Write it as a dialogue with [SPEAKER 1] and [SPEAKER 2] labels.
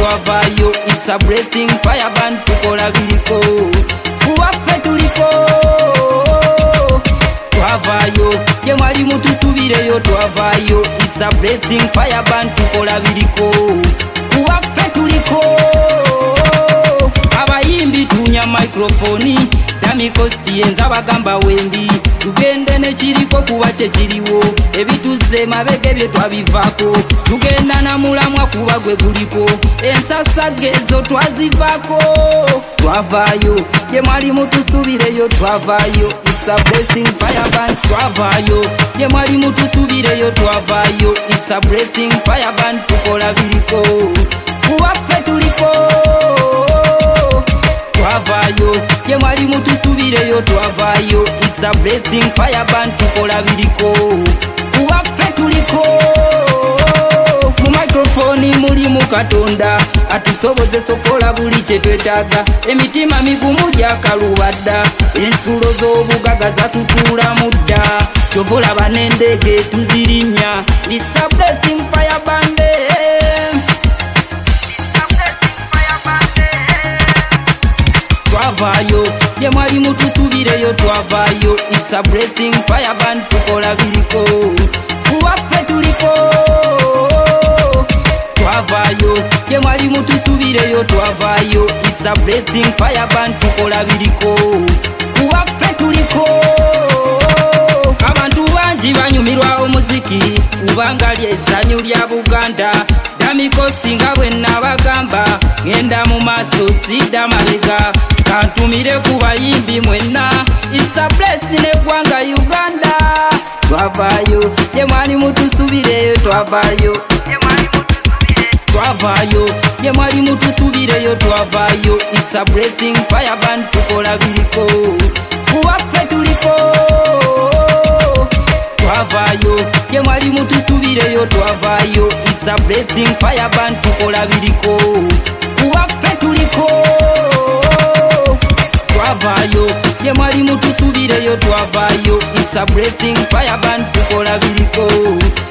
[SPEAKER 1] twavayo, it's a blessing. Fire band tukola biriko, kuwaffe tuliko. Twavayo, ye mwali mutusubireyo twavayo, it's a blessing. Fire band tukola biriko, kuwaffe tuliko. Abayimbi tunya microphone, Dami Kosti enza bagamba wendi. Tugende ne kiriko kuba kye kiriwo, ebituze mabege bye twabivako. Tugenda na mulamwa kuba gwe guliko, ensasa gezo twazivako. Twavayo, ye mwali mutusubireyo twavayo, it's a blessing. Fire band twavayo, ye mwali mutusubireyo twavayo, it's a blessing. Fire band tukola biriko, kuwaffe tuliko. Twavayo, ye mwali mutusubireyo twavayo, it's a blessing. Fire band tukola biriko, kuwaffe tuliko. Mu microphone mulimu Katonda atusobozesa okola buli kye twetaaga. Emitima migumu gyakalubadda, ensulo z'obugaga zatutuula mudda. Kyova olaba n'endege tuzirinya, it's a blessing. Fire band, twavayo, ye mwali mutusubireyo twavayo, it's a blessing. Fire band tukola biriko, kuwaffe tuliko. Twavayo, ye mwali mutusubireyo twavayo, it's a blessing. Fire band tukola biriko, kuwaffe tuliko. Abantu bangi banyumirwa omuziki, kubanga ly'essanyu lya Buganda. Dami Kosti nga bwe nabagamba, ngenda mu maaso sidda mabega. Kantumire ku bayimbi mwenna, it's a blessing eggwanga Uganda. Twavayo, ye mwali mutusubireyo twavayo, twavayo, ye mwali mutusubireyo twavayo, it's a blessing. Fire band tukola biriko, kuwaffe tuliko. Twavayo, ye mwali mutusubireyo twavayo, it's a blessing. Fire band tukola biriko, kuwaffe tuliko. Twavayo, ye mwali mutusubireyo twavayo, it's a blessing. Fire band tukola biriko.